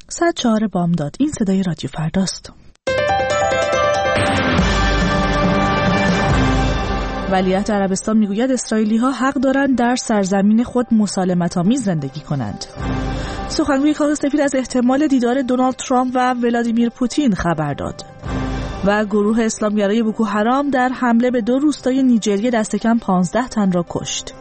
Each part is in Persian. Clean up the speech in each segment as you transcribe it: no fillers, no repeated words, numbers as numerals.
104 بامداد. این صدای رادیو فرداست. ولیعهد عربستان میگوید اسرائیلی‌ها حق دارند در سرزمین خود مسالمت‌آمیز زندگی کنند. سخنگوی کاخ سفید از احتمال دیدار دونالد ترامپ و ولادیمیر پوتین خبر داد. و گروه اسلامگرای بوکو حرام در حمله به 2 روستای نیجریه دست کم 15 تن را کشت.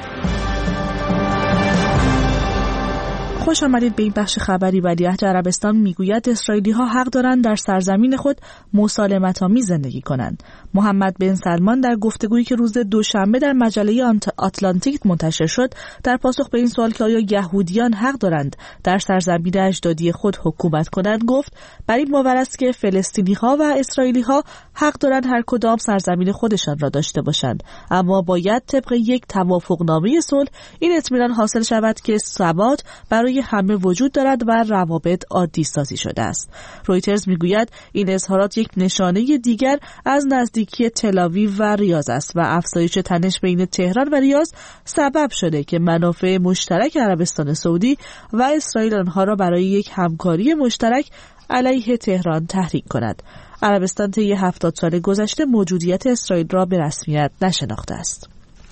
خوش آمدید به این بخش خبری. ولیعهد عربستان میگوید اسرائیلی‌ها حق دارند در سرزمین خود مسالمت‌آمیز زندگی کنند. محمد بن سلمان در گفتگویی که روز دوشنبه در مجله آتلانتیک منتشر شد، در پاسخ به این سوال که آیا یهودیان حق دارند در سرزمین اجدادی خود حکومت کنند، گفت بر این باور است که فلسطینی‌ها و اسرائیلی‌ها حق دارند هر کدام سرزمین خودشان را داشته باشند، اما باید طبق یک توافقنامه صلح این اطمینان حاصل شود که ثبات برای همه وجود دارد و روابط عادی سازی شده است. رویترز میگوید این اظهارات یک نشانه دیگر از نزدیکی تل‌آویو و ریاض است و افزایش تنش بین تهران و ریاض سبب شده که منافع مشترک عربستان سعودی و اسرائیل آنها را برای یک همکاری مشترک علیه تهران تحریک کند. عربستان طی 70 سال گذشته موجودیت اسرائیل را به رسمیت نشناخته است.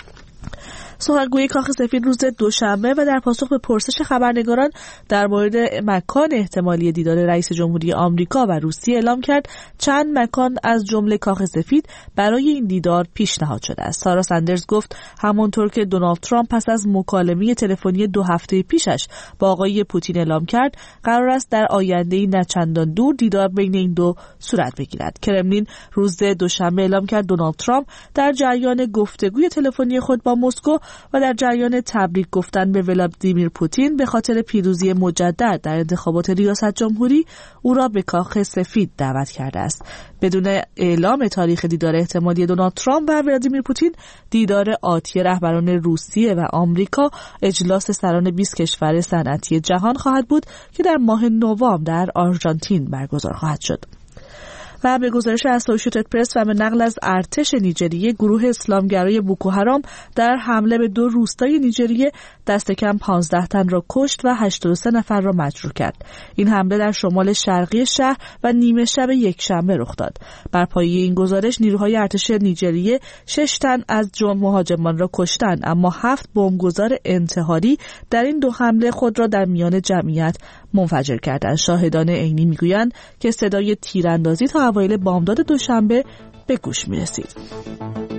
سخنگوی کاخ سفید روز دوشنبه و در پاسخ به پرسش خبرنگاران در مورد مکان احتمالی دیدار رئیس جمهوری آمریکا و روسیه اعلام کرد چند مکان از جمله کاخ سفید برای این دیدار پیشنهاد شده است. سارا سندرز گفت همانطور که دونالد ترامپ پس از مکالمه تلفنی 2 هفته پیشش با آقای پوتین اعلام کرد قرار است در آینده نه چندان دور دیدار بین این دو صورت بگیرد. کرملین روز دوشنبه اعلام کرد دونالد ترامپ در جریان گفتگوی تلفنی خود با مسکو و در جریان تبریک گفتن به ولادیمیر پوتین به خاطر پیروزی مجدد در انتخابات ریاست جمهوری او را به کاخ سفید دعوت کرده است. بدون اعلام تاریخ دیدار احتمالی دونالد ترامپ و ولادیمیر پوتین، دیدار آتی رهبران روسیه و آمریکا اجلاس سران 20 کشور صنعتی جهان خواهد بود که در ماه نوامبر در آرژانتین برگزار خواهد شد. و به گزارش اسوسییتد پرس و به نقل از ارتش نیجریه، گروه اسلامگرای بوکو حرام در حمله به 2 روستای نیجریه دست کم 15 تن را کشت و 83 نفر را مجروح کرد. این حمله در شمال شرقی شهر و نیمه شب یکشنبه رخ داد. بر پایه این گزارش نیروهای ارتش نیجریه 6 تن از مهاجمان را کشتند، اما 7 بمبگذار انتحاری در این 2 حمله خود را در میان جمعیت منفجر کردند. شاهدان عینی میگویند که صدای تیراندازی تا اوایل بامداد دوشنبه به گوش می‌رسید.